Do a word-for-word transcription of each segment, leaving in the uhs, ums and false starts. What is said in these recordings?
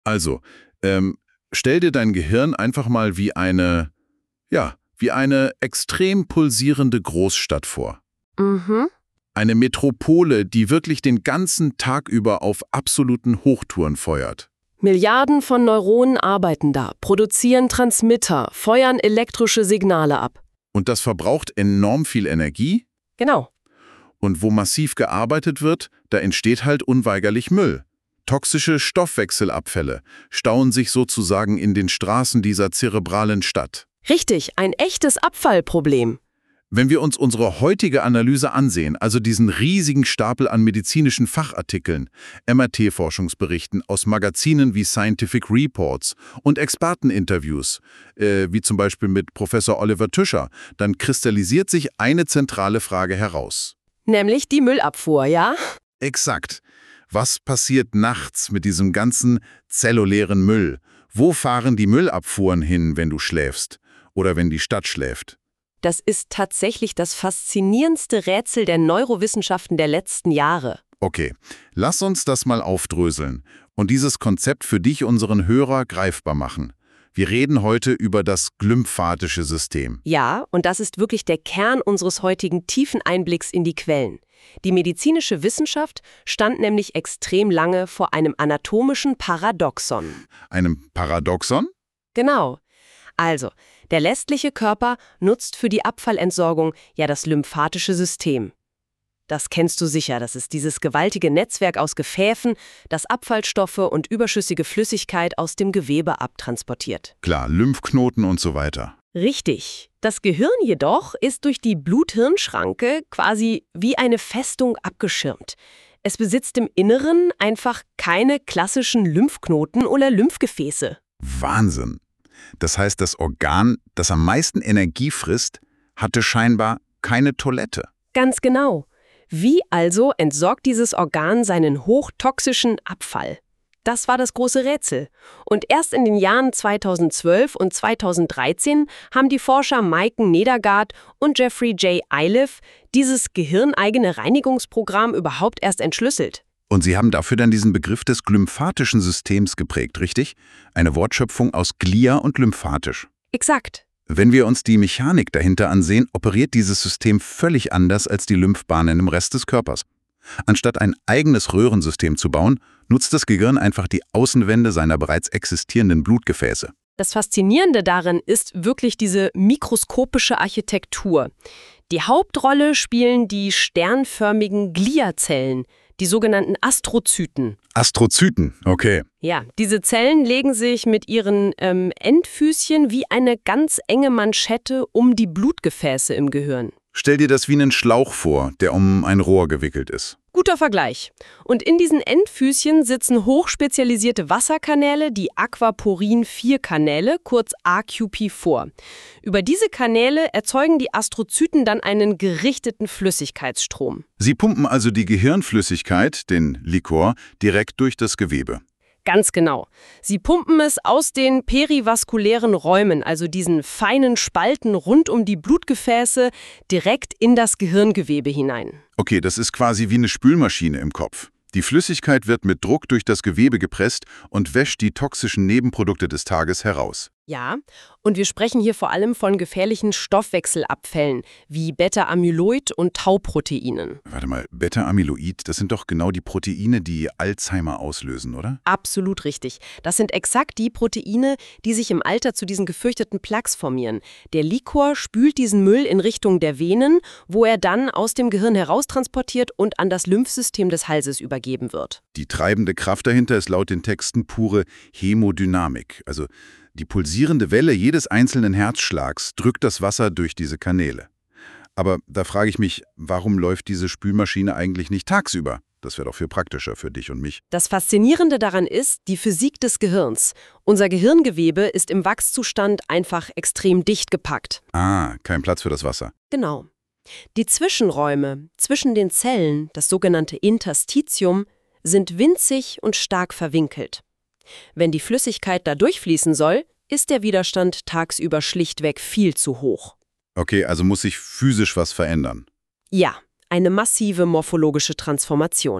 Also, ähm, stell dir dein Gehirn einfach mal wie eine, ja, wie eine extrem pulsierende Großstadt vor. Mhm. Eine Metropole, die wirklich den ganzen Tag über auf absoluten Hochtouren feuert. Milliarden von Neuronen arbeiten da, produzieren Transmitter, feuern elektrische Signale ab. Und das verbraucht enorm viel Energie. Genau. Und wo massiv gearbeitet wird, da entsteht halt unweigerlich Müll. Toxische Stoffwechselabfälle stauen sich sozusagen in den Straßen dieser zerebralen Stadt. Richtig, ein echtes Abfallproblem. Wenn wir uns unsere heutige Analyse ansehen, also diesen riesigen Stapel an medizinischen Fachartikeln, M R T-Forschungsberichten aus Magazinen wie Scientific Reports und Experteninterviews, äh, wie zum Beispiel mit Professor Oliver Tüscher, dann kristallisiert sich eine zentrale Frage heraus. Nämlich die Müllabfuhr, ja? Exakt. Was passiert nachts mit diesem ganzen zellulären Müll? Wo fahren die Müllabfuhren hin, wenn du schläfst? Oder wenn die Stadt schläft? Das ist tatsächlich das faszinierendste Rätsel der Neurowissenschaften der letzten Jahre. Okay, lass uns das mal aufdröseln und dieses Konzept für dich, unseren Hörer, greifbar machen. Wir reden heute über das glymphatische System. Ja, und das ist wirklich der Kern unseres heutigen tiefen Einblicks in die Quellen. Die medizinische Wissenschaft stand nämlich extrem lange vor einem anatomischen Paradoxon. Einem Paradoxon? Genau. Also, der lästliche Körper nutzt für die Abfallentsorgung ja das lymphatische System. Das kennst du sicher, das ist dieses gewaltige Netzwerk aus Gefäßen, das Abfallstoffe und überschüssige Flüssigkeit aus dem Gewebe abtransportiert. Klar, Lymphknoten und so weiter. Richtig. Das Gehirn jedoch ist durch die Blut-Hirn-Schranke quasi wie eine Festung abgeschirmt. Es besitzt im Inneren einfach keine klassischen Lymphknoten oder Lymphgefäße. Wahnsinn. Das heißt, das Organ, das am meisten Energie frisst, hatte scheinbar keine Toilette. Ganz genau. Wie also entsorgt dieses Organ seinen hochtoxischen Abfall? Das war das große Rätsel. Und erst in den Jahren zweitausendzwölf und zweitausenddreizehn haben die Forscher Maiken Nedergaard und Jeffrey J. Iliff dieses gehirneigene Reinigungsprogramm überhaupt erst entschlüsselt. Und Sie haben dafür dann diesen Begriff des glymphatischen Systems geprägt, richtig? Eine Wortschöpfung aus Glia und lymphatisch. Exakt. Wenn wir uns die Mechanik dahinter ansehen, operiert dieses System völlig anders als die Lymphbahnen im Rest des Körpers. Anstatt ein eigenes Röhrensystem zu bauen, nutzt das Gehirn einfach die Außenwände seiner bereits existierenden Blutgefäße. Das Faszinierende darin ist wirklich diese mikroskopische Architektur. Die Hauptrolle spielen die sternförmigen Gliazellen, die sogenannten Astrozyten. Astrozyten, okay. Ja, diese Zellen legen sich mit ihren ähm, Endfüßchen wie eine ganz enge Manschette um die Blutgefäße im Gehirn. Stell dir das wie einen Schlauch vor, der um ein Rohr gewickelt ist. Guter Vergleich. Und in diesen Endfüßchen sitzen hochspezialisierte Wasserkanäle, die Aquaporin vier Kanäle, kurz A Q P vier. Über diese Kanäle erzeugen die Astrozyten dann einen gerichteten Flüssigkeitsstrom. Sie pumpen also die Gehirnflüssigkeit, den Liquor, direkt durch das Gewebe. Ganz genau. Sie pumpen es aus den perivaskulären Räumen, also diesen feinen Spalten rund um die Blutgefäße, direkt in das Gehirngewebe hinein. Okay, das ist quasi wie eine Spülmaschine im Kopf. Die Flüssigkeit wird mit Druck durch das Gewebe gepresst und wäscht die toxischen Nebenprodukte des Tages heraus. Ja, und wir sprechen hier vor allem von gefährlichen Stoffwechselabfällen wie Beta-Amyloid und Tauproteinen. Warte mal, Beta-Amyloid, das sind doch genau die Proteine, die Alzheimer auslösen, oder? Absolut richtig. Das sind exakt die Proteine, die sich im Alter zu diesen gefürchteten Plaques formieren. Der Liquor spült diesen Müll in Richtung der Venen, wo er dann aus dem Gehirn heraustransportiert und an das Lymphsystem des Halses übergeben wird. Die treibende Kraft dahinter ist laut den Texten pure Hämodynamik, also die pulsierende Welle jedes einzelnen Herzschlags drückt das Wasser durch diese Kanäle. Aber da frage ich mich, warum läuft diese Spülmaschine eigentlich nicht tagsüber? Das wäre doch viel praktischer für dich und mich. Das Faszinierende daran ist die Physik des Gehirns. Unser Gehirngewebe ist im Wachszustand einfach extrem dicht gepackt. Ah, kein Platz für das Wasser. Genau. Die Zwischenräume zwischen den Zellen, das sogenannte Interstitium, sind winzig und stark verwinkelt. Wenn die Flüssigkeit da durchfließen soll, ist der Widerstand tagsüber schlichtweg viel zu hoch. Okay, also muss sich physisch was verändern. Ja, eine massive morphologische Transformation.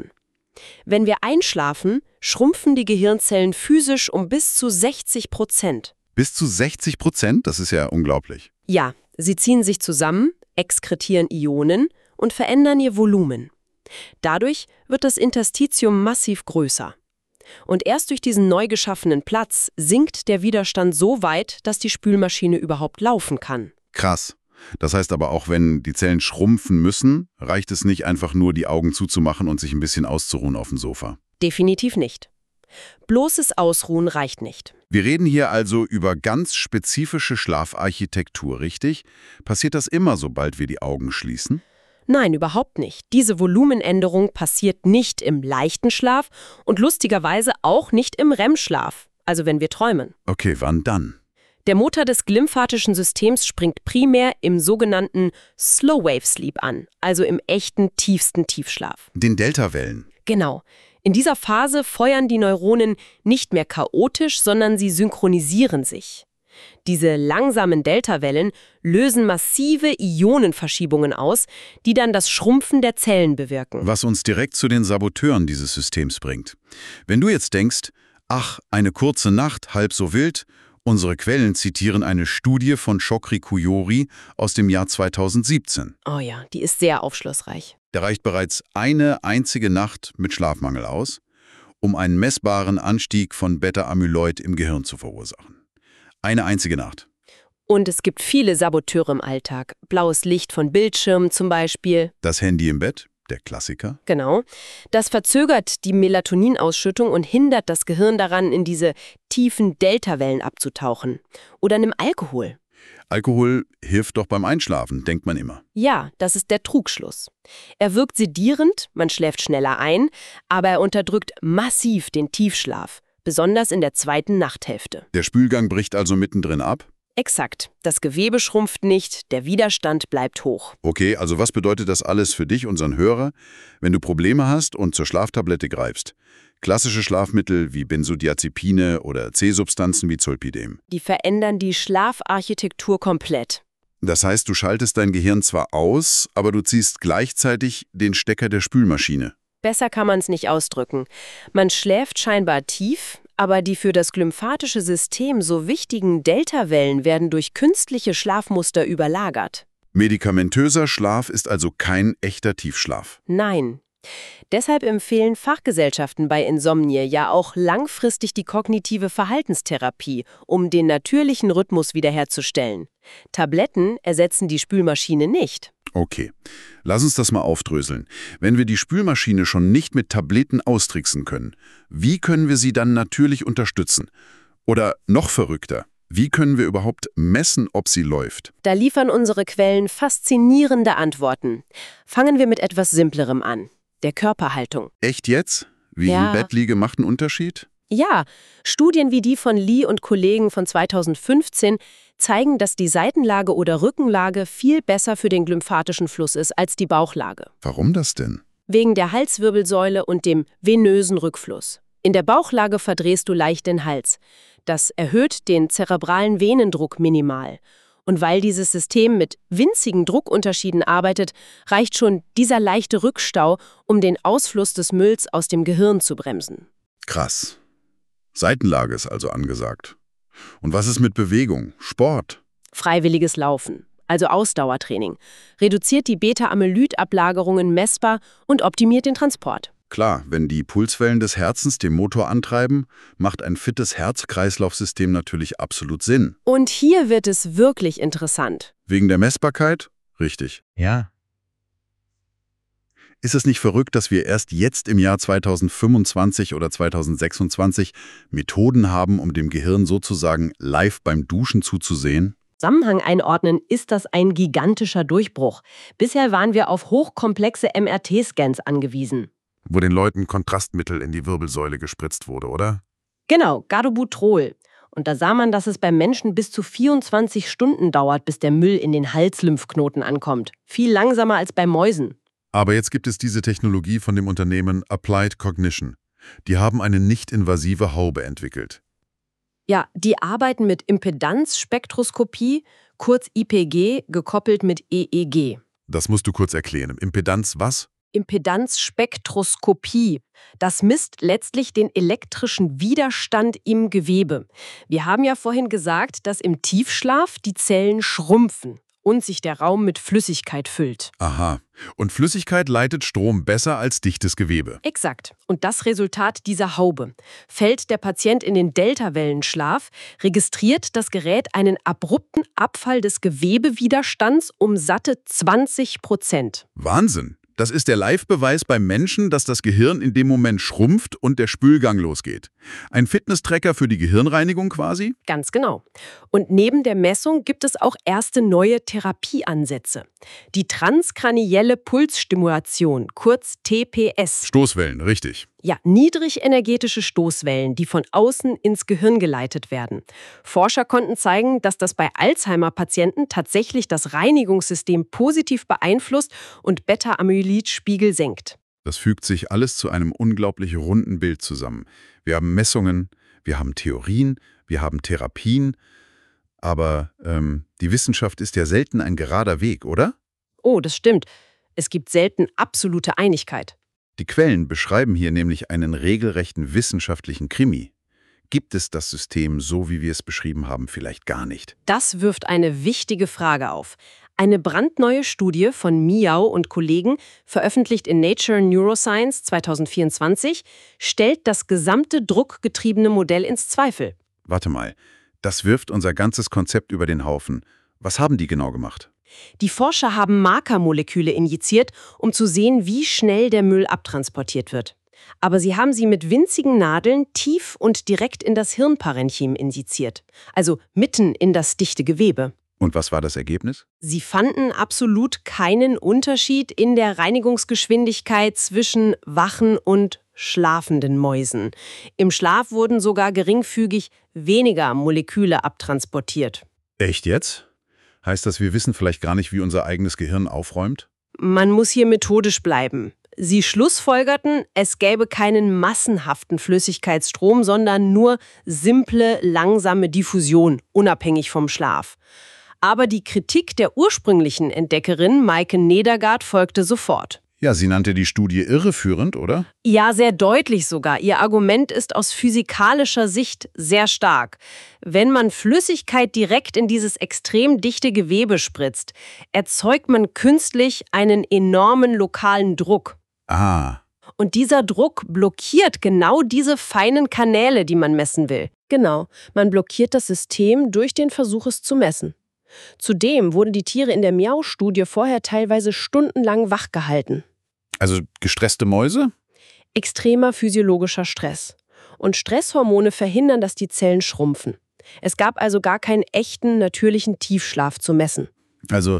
Wenn wir einschlafen, schrumpfen die Gehirnzellen physisch um bis zu sechzig Prozent. Bis zu sechzig Prozent? Das ist ja unglaublich. Ja, sie ziehen sich zusammen, exkretieren Ionen und verändern ihr Volumen. Dadurch wird das Interstitium massiv größer. Und erst durch diesen neu geschaffenen Platz sinkt der Widerstand so weit, dass die Spülmaschine überhaupt laufen kann. Krass. Das heißt aber auch, wenn die Zellen schrumpfen müssen, reicht es nicht einfach nur, die Augen zuzumachen und sich ein bisschen auszuruhen auf dem Sofa. Definitiv nicht. Bloßes Ausruhen reicht nicht. Wir reden hier also über ganz spezifische Schlafarchitektur, richtig? Passiert das immer, sobald wir die Augen schließen? Nein, überhaupt nicht. Diese Volumenänderung passiert nicht im leichten Schlaf und lustigerweise auch nicht im R E M-Schlaf, also wenn wir träumen. Okay, wann dann? Der Motor des glymphatischen Systems springt primär im sogenannten Slow Wave Sleep an, also im echten, tiefsten Tiefschlaf. Den Deltawellen. Genau. In dieser Phase feuern die Neuronen nicht mehr chaotisch, sondern sie synchronisieren sich. Diese langsamen Deltawellen lösen massive Ionenverschiebungen aus, die dann das Schrumpfen der Zellen bewirken. Was uns direkt zu den Saboteuren dieses Systems bringt. Wenn du jetzt denkst, ach, eine kurze Nacht, halb so wild, unsere Quellen zitieren eine Studie von Chokri Kouyori aus dem Jahr zweitausendsiebzehn. Oh ja, die ist sehr aufschlussreich. Da reicht bereits eine einzige Nacht mit Schlafmangel aus, um einen messbaren Anstieg von Beta-Amyloid im Gehirn zu verursachen. Eine einzige Nacht. Und es gibt viele Saboteure im Alltag. Blaues Licht von Bildschirmen zum Beispiel. Das Handy im Bett, der Klassiker. Genau. Das verzögert die Melatoninausschüttung und hindert das Gehirn daran, in diese tiefen Deltawellen abzutauchen. Oder nimm Alkohol. Alkohol hilft doch beim Einschlafen, denkt man immer. Ja, das ist der Trugschluss. Er wirkt sedierend, man schläft schneller ein, aber er unterdrückt massiv den Tiefschlaf, besonders in der zweiten Nachthälfte. Der Spülgang bricht also mittendrin ab? Exakt. Das Gewebe schrumpft nicht, der Widerstand bleibt hoch. Okay, also was bedeutet das alles für dich, unseren Hörer, wenn du Probleme hast und zur Schlaftablette greifst? Klassische Schlafmittel wie Benzodiazepine oder C-Substanzen wie Zolpidem. Die verändern die Schlafarchitektur komplett. Das heißt, du schaltest dein Gehirn zwar aus, aber du ziehst gleichzeitig den Stecker der Spülmaschine. Besser kann man es nicht ausdrücken. Man schläft scheinbar tief, aber die für das glymphatische System so wichtigen Deltawellen werden durch künstliche Schlafmuster überlagert. Medikamentöser Schlaf ist also kein echter Tiefschlaf. Nein. Deshalb empfehlen Fachgesellschaften bei Insomnie ja auch langfristig die kognitive Verhaltenstherapie, um den natürlichen Rhythmus wiederherzustellen. Tabletten ersetzen die Spülmaschine nicht. Okay, lass uns das mal aufdröseln. Wenn wir die Spülmaschine schon nicht mit Tabletten austricksen können, wie können wir sie dann natürlich unterstützen? Oder noch verrückter, wie können wir überhaupt messen, ob sie läuft? Da liefern unsere Quellen faszinierende Antworten. Fangen wir mit etwas Simplerem an. Der Körperhaltung. Echt jetzt? Wie Ja. im Bett liege macht einen Unterschied? Ja, Studien wie die von Lee und Kollegen von zweitausendfünfzehn zeigen, dass die Seitenlage oder Rückenlage viel besser für den glymphatischen Fluss ist als die Bauchlage. Warum das denn? Wegen der Halswirbelsäule und dem venösen Rückfluss. In der Bauchlage verdrehst du leicht den Hals. Das erhöht den zerebralen Venendruck minimal. Und weil dieses System mit winzigen Druckunterschieden arbeitet, reicht schon dieser leichte Rückstau, um den Ausfluss des Mülls aus dem Gehirn zu bremsen. Krass. Seitenlage ist also angesagt. Und was ist mit Bewegung, Sport? Freiwilliges Laufen, also Ausdauertraining, reduziert die Beta-Amyloid-Ablagerungen messbar und optimiert den Transport. Klar, wenn die Pulswellen des Herzens den Motor antreiben, macht ein fittes Herz-Kreislauf-System natürlich absolut Sinn. Und hier wird es wirklich interessant. Wegen der Messbarkeit? Richtig. Ja, Ist es nicht verrückt, dass wir erst jetzt im Jahr zweitausendfünfundzwanzig oder zweitausendsechsundzwanzig Methoden haben, um dem Gehirn sozusagen live beim Duschen zuzusehen? Zusammenhang einordnen, ist das ein gigantischer Durchbruch. Bisher waren wir auf hochkomplexe M R T-Scans angewiesen. Wo den Leuten Kontrastmittel in die Wirbelsäule gespritzt wurde, oder? Genau, Gadobutrol. Und da sah man, dass es beim Menschen bis zu vierundzwanzig Stunden dauert, bis der Müll in den Halslymphknoten ankommt. Viel langsamer als bei Mäusen. Aber jetzt gibt es diese Technologie von dem Unternehmen Applied Cognition. Die haben eine nicht-invasive Haube entwickelt. Ja, die arbeiten mit Impedanzspektroskopie, kurz I P G, gekoppelt mit E E G. Das musst du kurz erklären. Impedanz was? Impedanzspektroskopie. Das misst letztlich den elektrischen Widerstand im Gewebe. Wir haben ja vorhin gesagt, dass im Tiefschlaf die Zellen schrumpfen und sich der Raum mit Flüssigkeit füllt. Aha. Und Flüssigkeit leitet Strom besser als dichtes Gewebe. Exakt. Und das Resultat dieser Haube. Fällt der Patient in den Deltawellenschlaf, registriert das Gerät einen abrupten Abfall des Gewebewiderstands um satte zwanzig Prozent. Wahnsinn. Das ist der Live-Beweis beim Menschen, dass das Gehirn in dem Moment schrumpft und der Spülgang losgeht. Ein Fitness-Tracker für die Gehirnreinigung quasi? Ganz genau. Und neben der Messung gibt es auch erste neue Therapieansätze. Die transkranielle Pulsstimulation, kurz T P S. Stoßwellen, richtig. Ja, niedrigenergetische Stoßwellen, die von außen ins Gehirn geleitet werden. Forscher konnten zeigen, dass das bei Alzheimer-Patienten tatsächlich das Reinigungssystem positiv beeinflusst und Beta-Amyloid-Spiegel senkt. Das fügt sich alles zu einem unglaublich runden Bild zusammen. Wir haben Messungen, wir haben Theorien, wir haben Therapien. Aber ähm, die Wissenschaft ist ja selten ein gerader Weg, oder? Oh, das stimmt. Es gibt selten absolute Einigkeit. Die Quellen beschreiben hier nämlich einen regelrechten wissenschaftlichen Krimi. Gibt es das System, so wie wir es beschrieben haben, vielleicht gar nicht? Das wirft eine wichtige Frage auf. Eine brandneue Studie von Miao und Kollegen, veröffentlicht in Nature Neuroscience zweitausendvierundzwanzig, stellt das gesamte druckgetriebene Modell ins Zweifel. Warte mal, das wirft unser ganzes Konzept über den Haufen. Was haben die genau gemacht? Die Forscher haben Markermoleküle injiziert, um zu sehen, wie schnell der Müll abtransportiert wird. Aber sie haben sie mit winzigen Nadeln tief und direkt in das Hirnparenchym injiziert, also mitten in das dichte Gewebe. Und was war das Ergebnis? Sie fanden absolut keinen Unterschied in der Reinigungsgeschwindigkeit zwischen wachen und schlafenden Mäusen. Im Schlaf wurden sogar geringfügig weniger Moleküle abtransportiert. Echt jetzt? Heißt das, wir wissen vielleicht gar nicht, wie unser eigenes Gehirn aufräumt? Man muss hier methodisch bleiben. Sie schlussfolgerten, es gäbe keinen massenhaften Flüssigkeitsstrom, sondern nur simple, langsame Diffusion, unabhängig vom Schlaf. Aber die Kritik der ursprünglichen Entdeckerin Maike Nedergaard folgte sofort. Ja, sie nannte die Studie irreführend, oder? Ja, sehr deutlich sogar. Ihr Argument ist aus physikalischer Sicht sehr stark. Wenn man Flüssigkeit direkt in dieses extrem dichte Gewebe spritzt, erzeugt man künstlich einen enormen lokalen Druck. Ah. Und dieser Druck blockiert genau diese feinen Kanäle, die man messen will. Genau, man blockiert das System durch den Versuch, es zu messen. Zudem wurden die Tiere in der Miao-Studie vorher teilweise stundenlang wach gehalten. Also gestresste Mäuse? Extremer physiologischer Stress. Und Stresshormone verhindern, dass die Zellen schrumpfen. Es gab also gar keinen echten, natürlichen Tiefschlaf zu messen. Also,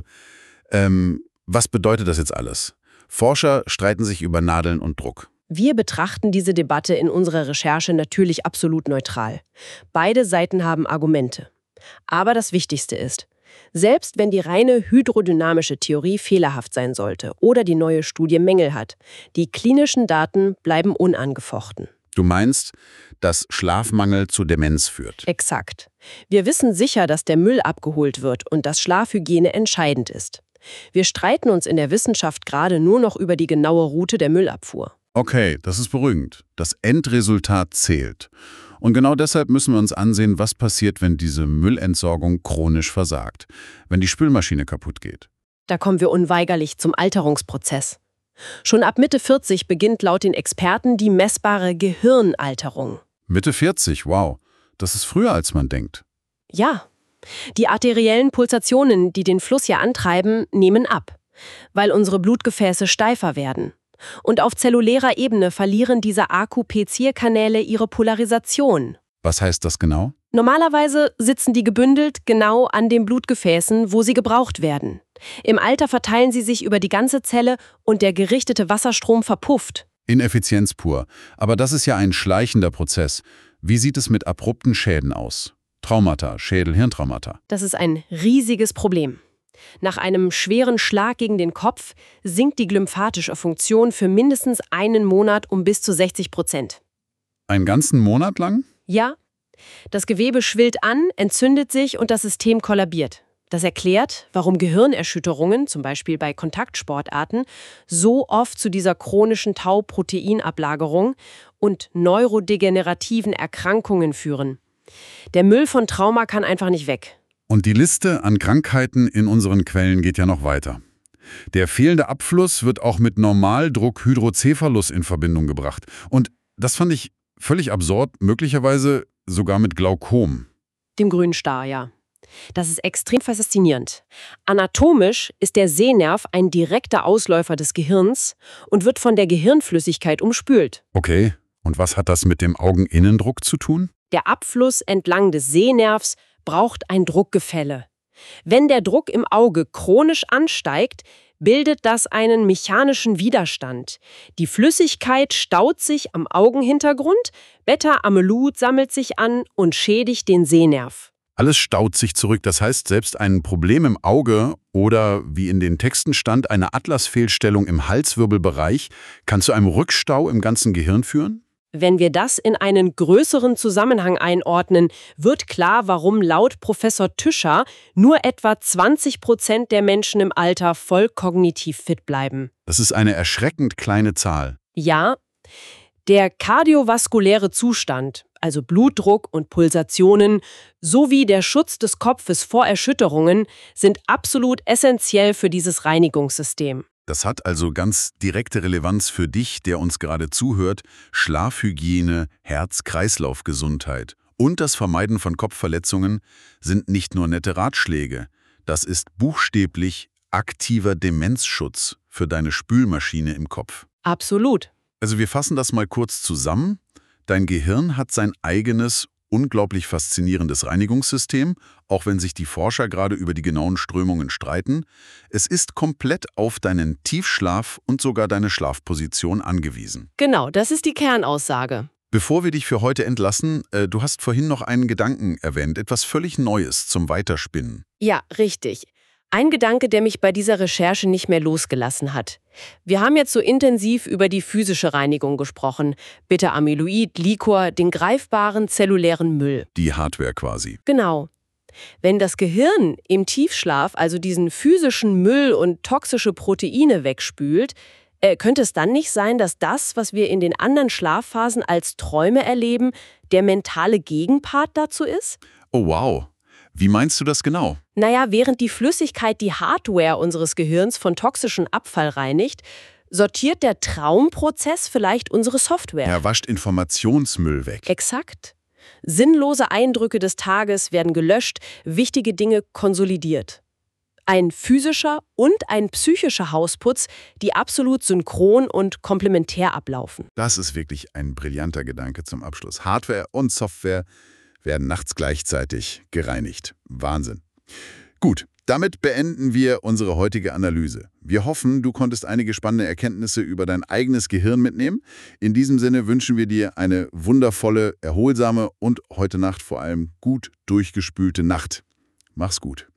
ähm, was bedeutet das jetzt alles? Forscher streiten sich über Nadeln und Druck. Wir betrachten diese Debatte in unserer Recherche natürlich absolut neutral. Beide Seiten haben Argumente. Aber das Wichtigste ist, selbst wenn die reine hydrodynamische Theorie fehlerhaft sein sollte oder die neue Studie Mängel hat, die klinischen Daten bleiben unangefochten. Du meinst, dass Schlafmangel zu Demenz führt? Exakt. Wir wissen sicher, dass der Müll abgeholt wird und dass Schlafhygiene entscheidend ist. Wir streiten uns in der Wissenschaft gerade nur noch über die genaue Route der Müllabfuhr. Okay, das ist beruhigend. Das Endresultat zählt. Und genau deshalb müssen wir uns ansehen, was passiert, wenn diese Müllentsorgung chronisch versagt, wenn die Spülmaschine kaputt geht. Da kommen wir unweigerlich zum Alterungsprozess. Schon ab Mitte vierzig beginnt laut den Experten die messbare Gehirnalterung. Mitte vierzig, wow. Das ist früher, als man denkt. Ja. Die arteriellen Pulsationen, die den Fluss ja antreiben, nehmen ab, weil unsere Blutgefäße steifer werden. Und auf zellulärer Ebene verlieren diese Akupezierkanäle ihre Polarisation. Was heißt das genau? Normalerweise sitzen die gebündelt genau an den Blutgefäßen, wo sie gebraucht werden. Im Alter verteilen sie sich über die ganze Zelle und der gerichtete Wasserstrom verpufft. Ineffizienz pur. Aber das ist ja ein schleichender Prozess. Wie sieht es mit abrupten Schäden aus? Traumata, Schädel-Hirntraumata. Das ist ein riesiges Problem. Nach einem schweren Schlag gegen den Kopf sinkt die glymphatische Funktion für mindestens einen Monat um bis zu sechzig Prozent. Einen ganzen Monat lang? Ja. Das Gewebe schwillt an, entzündet sich und das System kollabiert. Das erklärt, warum Gehirnerschütterungen, zum Beispiel bei Kontaktsportarten, so oft zu dieser chronischen Tau-Proteinablagerung und neurodegenerativen Erkrankungen führen. Der Müll von Trauma kann einfach nicht weg. Und die Liste an Krankheiten in unseren Quellen geht ja noch weiter. Der fehlende Abfluss wird auch mit Normaldruckhydrocephalus in Verbindung gebracht. Und das fand ich völlig absurd, möglicherweise sogar mit Glaukom. Dem grünen Star, ja. Das ist extrem faszinierend. Anatomisch ist der Sehnerv ein direkter Ausläufer des Gehirns und wird von der Gehirnflüssigkeit umspült. Okay, und was hat das mit dem Augeninnendruck zu tun? Der Abfluss entlang des Sehnervs braucht ein Druckgefälle. Wenn der Druck im Auge chronisch ansteigt, bildet das einen mechanischen Widerstand. Die Flüssigkeit staut sich am Augenhintergrund, Beta-Amyloid sammelt sich an und schädigt den Sehnerv. Alles staut sich zurück, das heißt, selbst ein Problem im Auge oder, wie in den Texten stand, eine Atlasfehlstellung im Halswirbelbereich kann zu einem Rückstau im ganzen Gehirn führen? Wenn wir das in einen größeren Zusammenhang einordnen, wird klar, warum laut Professor Tüscher nur etwa zwanzig Prozent der Menschen im Alter voll kognitiv fit bleiben. Das ist eine erschreckend kleine Zahl. Ja, der kardiovaskuläre Zustand, also Blutdruck und Pulsationen, sowie der Schutz des Kopfes vor Erschütterungen sind absolut essentiell für dieses Reinigungssystem. Das hat also ganz direkte Relevanz für dich, der uns gerade zuhört. Schlafhygiene, Herz-Kreislauf-Gesundheit und das Vermeiden von Kopfverletzungen sind nicht nur nette Ratschläge. Das ist buchstäblich aktiver Demenzschutz für deine Spülmaschine im Kopf. Absolut. Also wir fassen das mal kurz zusammen. Dein Gehirn hat sein eigenes, unglaublich faszinierendes Reinigungssystem, auch wenn sich die Forscher gerade über die genauen Strömungen streiten. Es ist komplett auf deinen Tiefschlaf und sogar deine Schlafposition angewiesen. Genau, das ist die Kernaussage. Bevor wir dich für heute entlassen, äh, du hast vorhin noch einen Gedanken erwähnt, etwas völlig Neues zum Weiterspinnen. Ja, richtig. Ein Gedanke, der mich bei dieser Recherche nicht mehr losgelassen hat. Wir haben jetzt so intensiv über die physische Reinigung gesprochen. Beta-Amyloid, Liquor, den greifbaren zellulären Müll. Die Hardware quasi. Genau. Wenn das Gehirn im Tiefschlaf also diesen physischen Müll und toxische Proteine wegspült, äh, könnte es dann nicht sein, dass das, was wir in den anderen Schlafphasen als Träume erleben, der mentale Gegenpart dazu ist? Oh wow. Wie meinst du das genau? Naja, während die Flüssigkeit die Hardware unseres Gehirns von toxischem Abfall reinigt, sortiert der Traumprozess vielleicht unsere Software. Er wascht Informationsmüll weg. Exakt. Sinnlose Eindrücke des Tages werden gelöscht, wichtige Dinge konsolidiert. Ein physischer und ein psychischer Hausputz, die absolut synchron und komplementär ablaufen. Das ist wirklich ein brillanter Gedanke zum Abschluss. Hardware und Software werden nachts gleichzeitig gereinigt. Wahnsinn. Gut, damit beenden wir unsere heutige Analyse. Wir hoffen, du konntest einige spannende Erkenntnisse über dein eigenes Gehirn mitnehmen. In diesem Sinne wünschen wir dir eine wundervolle, erholsame und heute Nacht vor allem gut durchgespülte Nacht. Mach's gut.